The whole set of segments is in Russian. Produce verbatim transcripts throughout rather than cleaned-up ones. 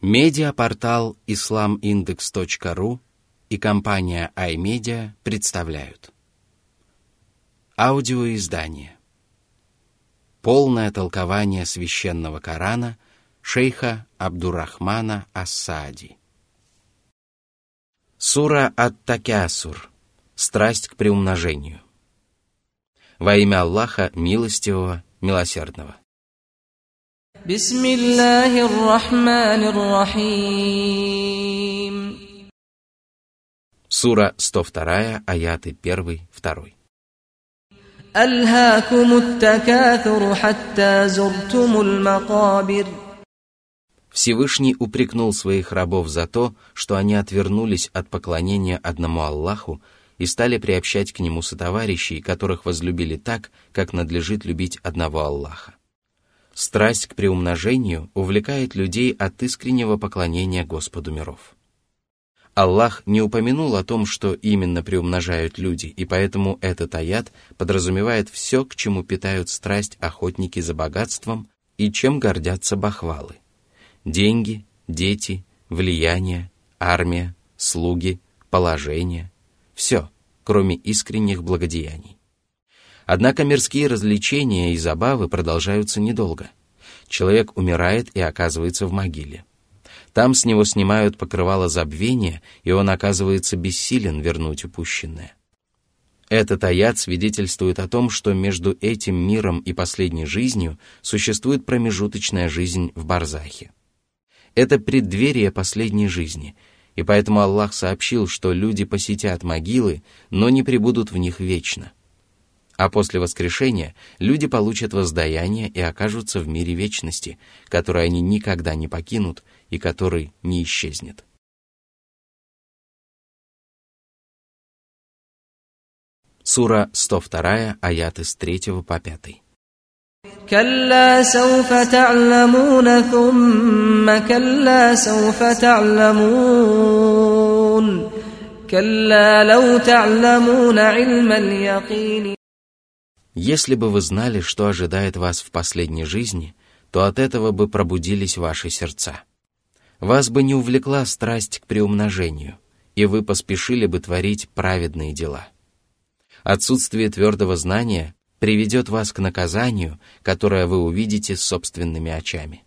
Медиапортал ислам индекс точка ру и компания iMedia представляют аудиоиздание «Полное толкование священного Корана» шейха Абдуррахмана ас-Саади. Сура ат-Такясур. Страсть к приумножению. Во имя Аллаха Милостивого, Милосердного. Бисмиллахир-рахманир-рахим. Сура сто два, аяты один, два. Алхакумут-такаthуру хатта зуртумул макабир. Всевышний упрекнул своих рабов за то, что они отвернулись от поклонения одному Аллаху и стали приобщать к Нему сотоварищей, которых возлюбили так, как надлежит любить одного Аллаха. Страсть к приумножению увлекает людей от искреннего поклонения Господу миров. Аллах не упомянул о том, что именно приумножают люди, и поэтому этот аят подразумевает все, к чему питают страсть охотники за богатством и чем гордятся бахвалы. Деньги, дети, влияние, армия, слуги, положение – все, кроме искренних благодеяний. Однако мирские развлечения и забавы продолжаются недолго. Человек умирает и оказывается в могиле. Там с него снимают покрывало забвения, и он оказывается бессилен вернуть упущенное. Этот аят свидетельствует о том, что между этим миром и последней жизнью существует промежуточная жизнь в барзахе. Это преддверие последней жизни, и поэтому Аллах сообщил, что люди посетят могилы, но не пребудут в них вечно. А после воскрешения люди получат воздаяние и окажутся в мире вечности, который они никогда не покинут и который не исчезнет. Сура сто два, аяты с третьего по пятый. كلا سوف تعلمون ثم كلا سوف تعلمون كلا لو تعلمون علم اليقين. Если бы вы знали, что ожидает вас в последней жизни, то от этого бы пробудились ваши сердца. Вас бы не увлекла страсть к приумножению, и вы поспешили бы творить праведные дела. Отсутствие твердого знания приведет вас к наказанию, которое вы увидите собственными очами.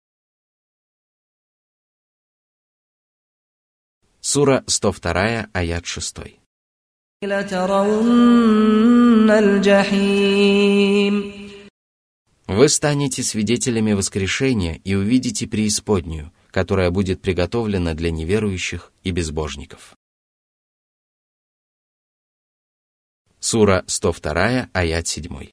Сура сто два, аят шесть. Вы станете свидетелями воскрешения и увидите преисподнюю, которая будет приготовлена для неверующих и безбожников. Сура сто два, аят семь.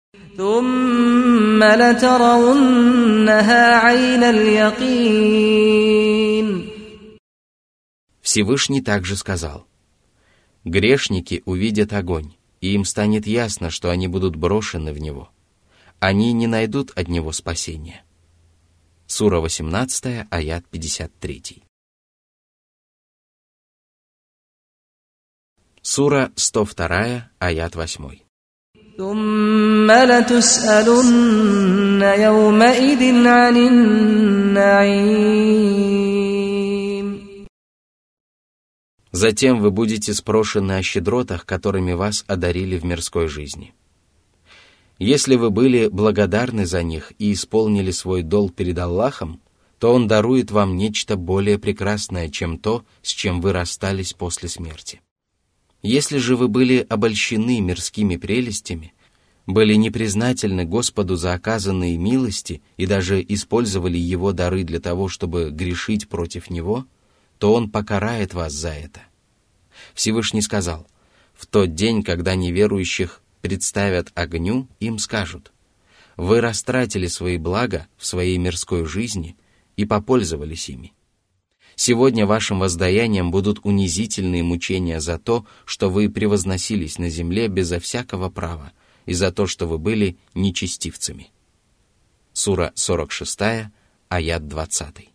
Всевышний также сказал: грешники увидят огонь, и им станет ясно, что они будут брошены в него. Они не найдут от него спасения. Сура восемнадцать, аят пятьдесят три. Сура сто два, аят восемь. Затем вы будете спрошены о щедротах, которыми вас одарили в мирской жизни. Если вы были благодарны за них и исполнили свой долг перед Аллахом, то Он дарует вам нечто более прекрасное, чем то, с чем вы расстались после смерти. Если же вы были обольщены мирскими прелестями, были непризнательны Господу за оказанные милости и даже использовали Его дары для того, чтобы грешить против Него, то Он покарает вас за это. Всевышний сказал: в тот день, когда неверующих представят огню, им скажут: вы растратили свои блага в своей мирской жизни и попользовались ими. Сегодня вашим воздаянием будут унизительные мучения за то, что вы превозносились на земле безо всякого права, и за то, что вы были нечестивцами. Сура сорок шесть, аят двадцать.